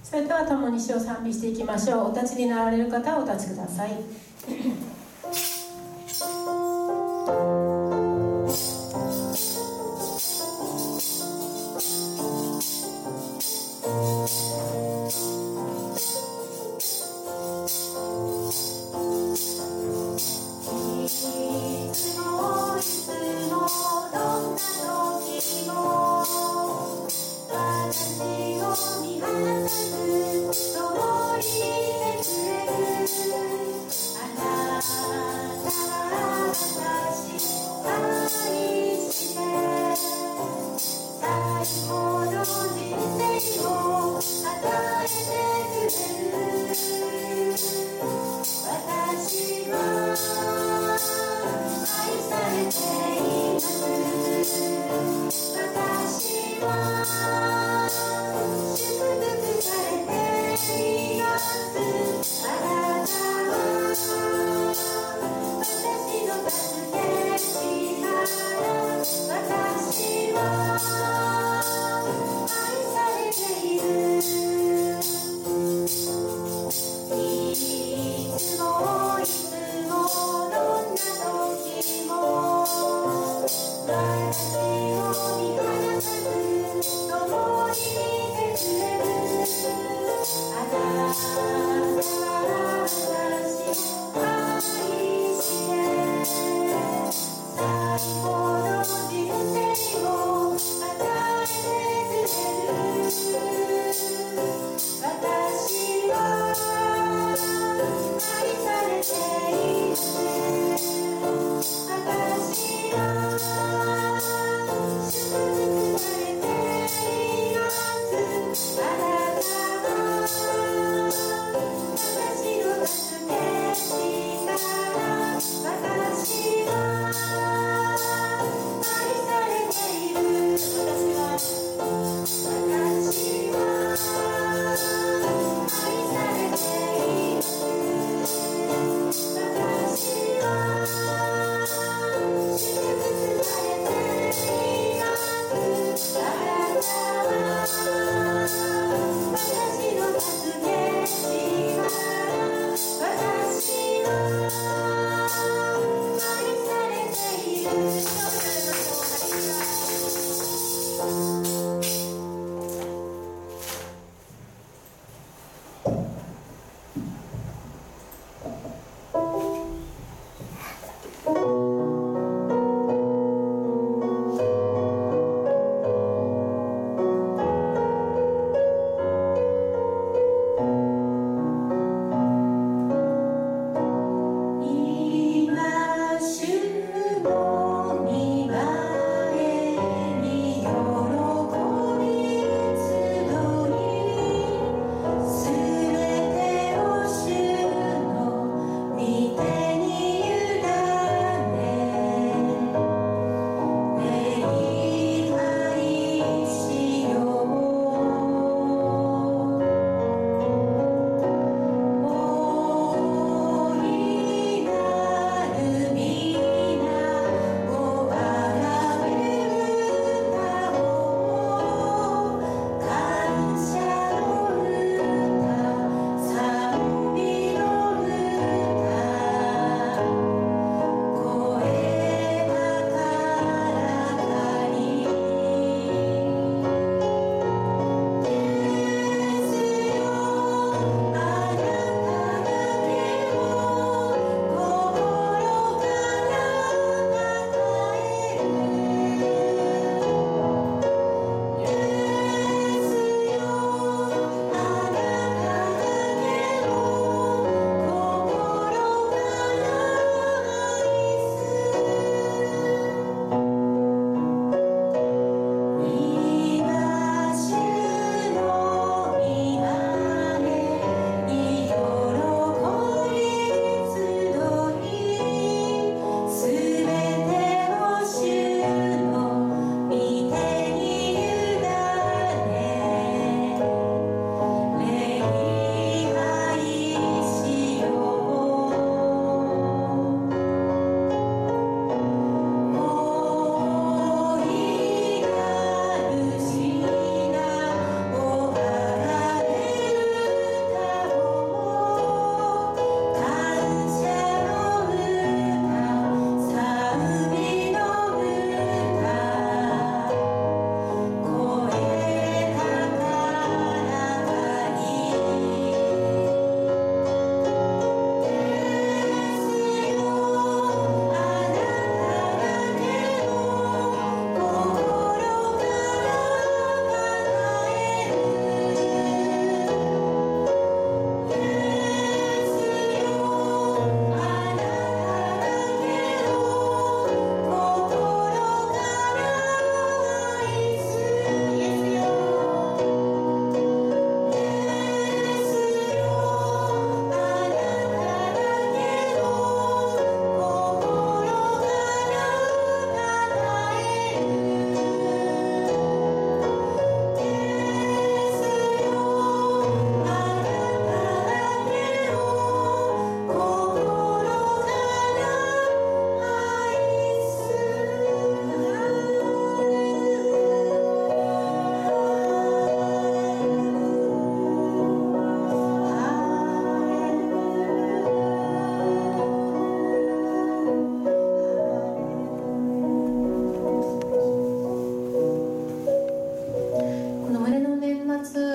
それでは共に主を賛美していきましょう。お立ちになられる方はお立ちください。 あなた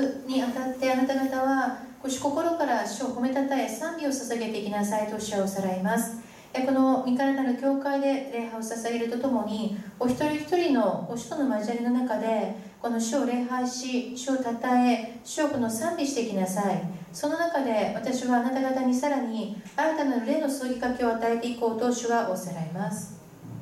活にあたってあなた方は心から主を褒めたたえ賛美を捧げていきなさいと主はおさらいます。この身体の教会で礼拝を捧げるとともに、お一人一人の主との交わりの中でこの主を礼拝し、主をたたえ、主をこの賛美していきなさい。その中で私はあなた方にさらに新たなる霊の注ぎかけを与えていこうと主はおさらいます。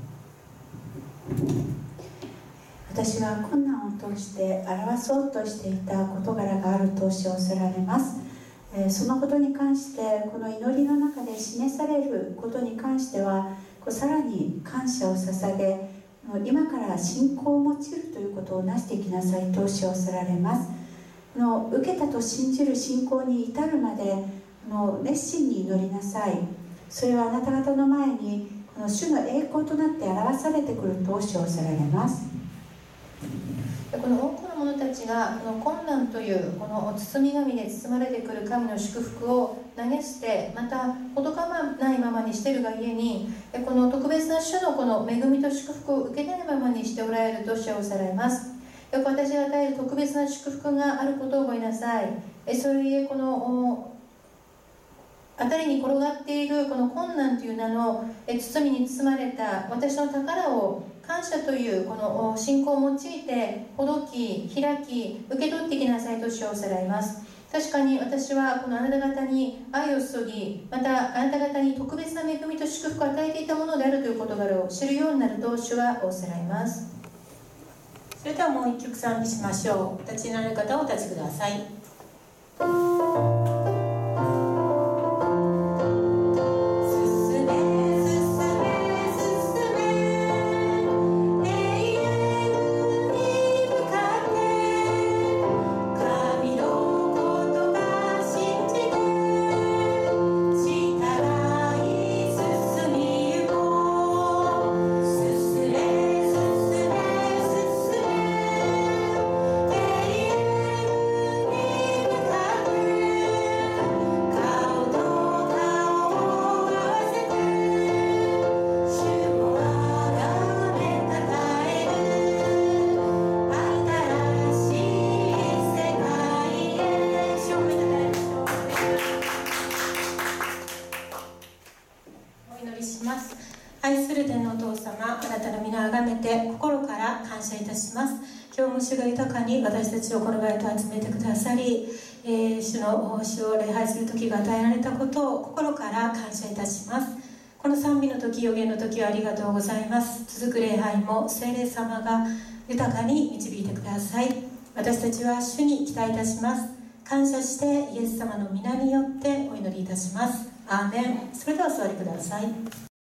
私は困難を通して表そうとしていた事柄があると主はおせられます。そのことに関して、この祈りの中で示されることに関してはさらに感謝を捧げ、今から信仰を用いるということをなしていきなさいと主はおせられます。受けたと信じる信仰に至るまで熱心に祈りなさい。それはあなた方の前に主の栄光となって表されてくると主はおせられます。 この多くの者たちがこの困難というこの包み紙で包まれてくる神の祝福を投げ捨て、またほどかまないままにしているがゆえに、この特別な主のこの恵みと祝福を受けないままにしておられると主はおさらいます。よく私が与える特別な祝福があることを覚えなさい。それゆえこの辺りに転がっているこの困難という名の包みに包まれた私の宝を感謝というこの信仰を用いてほどき、開き、受け取っていきなさいと主はおさらいます。確かに私はこのあなた方に愛を注ぎ、またあなた方に特別な恵みと祝福を与えていたものであるという事柄を知るようになると主はおさらいます。それではもう一曲賛美しましょう。お立ちになる方はお立ちください。今日も主が豊かに私たちをこの場へと集めてくださり、主を礼拝する時が与えられたことを心から感謝いたします。この賛美の時、予言の時はありがとうございます。続く礼拝も聖霊様が豊かに導いてください。私たちは主に期待いたします。感謝してイエス様の皆によってお祈りいたします。アーメン。それではお座りください。